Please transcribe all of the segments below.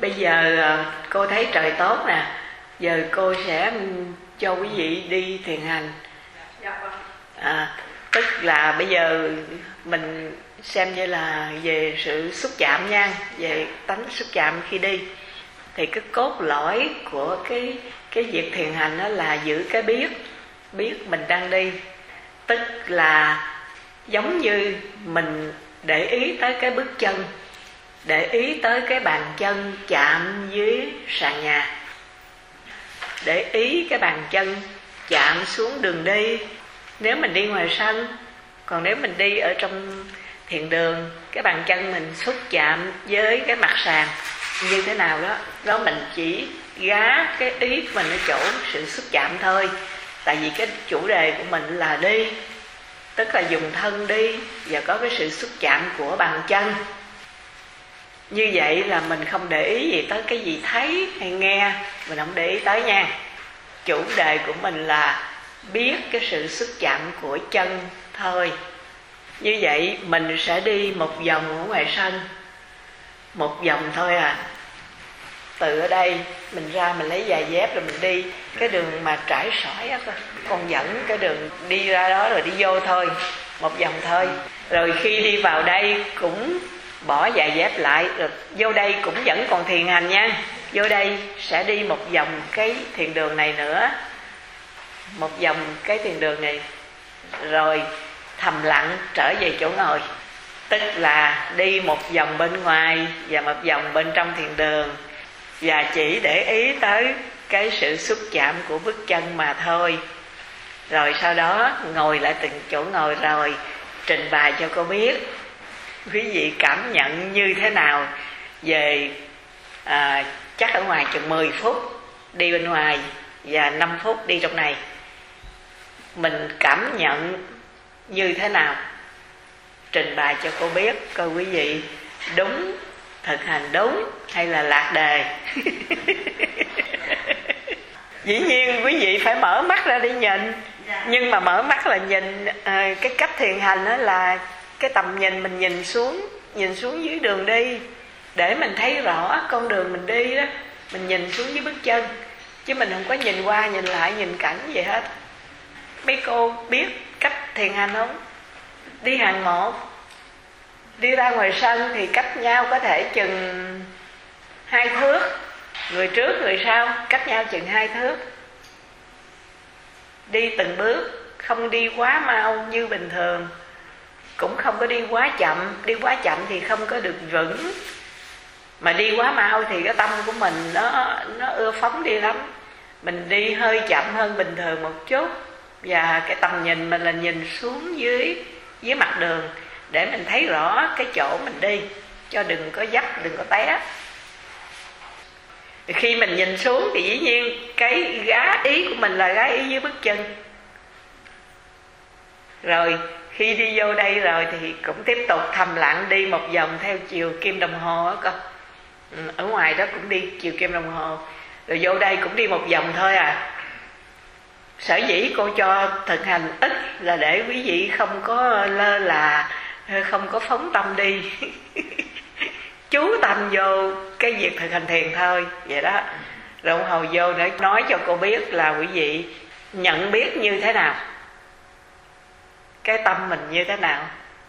Bây giờ cô thấy trời tốt nè, giờ cô sẽ cho quý vị đi thiền hành. Tức là bây giờ mình xem như là về sự xúc chạm nha, về tánh xúc chạm khi đi. Thì cái cốt lõi của cái việc thiền hành đó là giữ cái biết mình đang đi. Tức là giống như mình để ý tới cái bước chân, để ý tới cái bàn chân chạm dưới sàn nhà, để ý cái bàn chân chạm xuống đường đi nếu mình đi ngoài sân. Còn nếu mình đi ở trong thiền đường, cái bàn chân mình xúc chạm với cái mặt sàn như thế nào đó mình chỉ gá cái ý của mình ở chỗ sự xúc chạm thôi. Tại vì cái chủ đề của mình là đi, tức là dùng thân đi và có cái sự xúc chạm của bàn chân. Như vậy là mình không để ý gì tới cái gì thấy hay nghe, mình không để ý tới nha. Chủ đề của mình là biết cái sự xúc chạm của chân thôi. Như vậy mình sẽ đi một vòng ở ngoài sân, một vòng thôi à. Từ ở đây mình ra mình lấy giày dép rồi mình đi cái đường mà trải sỏi á, con dẫn cái đường đi ra đó rồi đi vô thôi, một vòng thôi. Rồi khi đi vào đây cũng bỏ giày dép lại, rồi vô đây cũng vẫn còn thiền hành nha. Vô đây sẽ đi một vòng cái thiền đường này nữa, một vòng cái thiền đường này, rồi thầm lặng trở về chỗ ngồi. Tức là đi một vòng bên ngoài và một vòng bên trong thiền đường, và chỉ để ý tới cái sự xúc chạm của bước chân mà thôi. Rồi sau đó ngồi lại từng chỗ ngồi rồi trình bày cho cô biết quý vị cảm nhận như thế nào về chắc ở ngoài chừng 10 phút đi bên ngoài và 5 phút đi trong này. Mình cảm nhận như thế nào trình bày cho cô biết, coi quý vị đúng, thực hành đúng hay là lạc đề. Dĩ nhiên quý vị phải mở mắt ra đi nhìn. Nhưng mà mở mắt là nhìn cái cách thiền hành đó là cái tầm nhìn mình nhìn xuống dưới đường đi, để mình thấy rõ con đường mình đi đó. Mình nhìn xuống dưới bước chân, chứ mình không có nhìn qua nhìn lại nhìn cảnh gì hết. Mấy cô biết cách thiền hành không? Đi hàng một, đi ra ngoài sân thì cách nhau có thể chừng 2 thước, người trước người sau cách nhau chừng 2 thước. Đi từng bước, không đi quá mau như bình thường, cũng không có đi quá chậm. Đi quá chậm thì không có được vững, mà đi quá mau thì cái tâm của mình nó ưa phóng đi lắm. Mình đi hơi chậm hơn bình thường một chút, và cái tầm nhìn mình là nhìn xuống dưới mặt đường để mình thấy rõ cái chỗ mình đi, cho đừng có dấp, đừng có té. Khi mình nhìn xuống thì dĩ nhiên cái gá ý của mình là gá ý dưới bước chân. Rồi khi đi vô đây rồi thì cũng tiếp tục thầm lặng đi một vòng theo chiều kim đồng hồ á con. Ở ngoài đó cũng đi chiều kim đồng hồ, rồi vô đây cũng đi một vòng thôi à. Sở dĩ cô cho thực hành ít là để quý vị không có lơ là, không có phóng tâm đi. Chú tâm vô cái việc thực hành thiền thôi, vậy đó. Rồi ông Hầu vô để nói cho cô biết là quý vị nhận biết như thế nào, cái tâm mình như thế nào.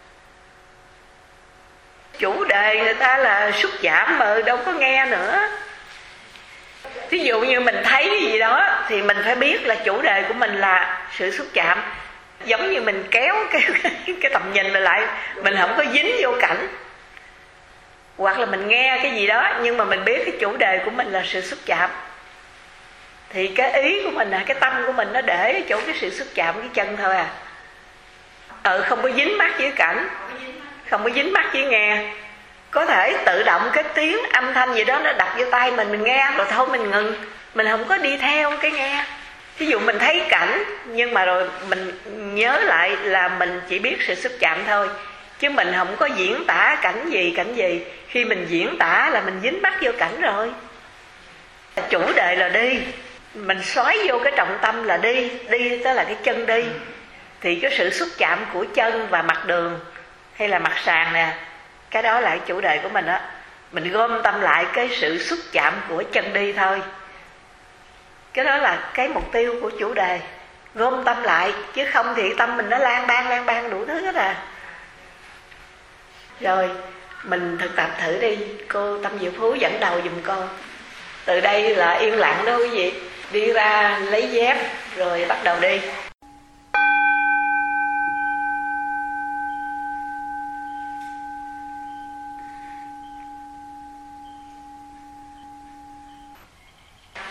Chủ đề người ta là xúc chạm mà đâu có nghe nữa. Ví dụ như mình thấy cái gì đó thì mình phải biết là chủ đề của mình là sự xúc chạm. Giống như mình kéo cái tầm nhìn mình lại, mình không có dính vô cảnh. Hoặc là mình nghe cái gì đó nhưng mà mình biết cái chủ đề của mình là sự xúc chạm, thì cái ý của mình là cái tâm của mình nó để ở chỗ cái sự xúc chạm cái chân thôi à. Không có dính mắt với cảnh, không có dính mắt với nghe. Có thể tự động cái tiếng âm thanh gì đó nó đập vô tai mình nghe rồi thôi mình ngừng, mình không có đi theo cái nghe. Ví dụ mình thấy cảnh nhưng mà rồi mình nhớ lại là mình chỉ biết sự xúc chạm thôi, chứ mình không có diễn tả cảnh gì. Khi mình diễn tả là mình dính mắt vô cảnh rồi. Chủ đề là đi, mình xoáy vô cái trọng tâm là đi tức là cái chân đi. Thì cái sự xúc chạm của chân và mặt đường hay là mặt sàn nè, cái đó là cái chủ đề của mình đó. Mình gom tâm lại cái sự xúc chạm của chân đi thôi. Cái đó là cái mục tiêu của chủ đề. Gom tâm lại, chứ không thì tâm mình nó lan ban đủ thứ hết à. Rồi mình thực tập thử đi. Cô Tâm Diệu Phú dẫn đầu giùm con. Từ đây là yên lặng đó quý vị. Đi ra lấy dép rồi bắt đầu đi.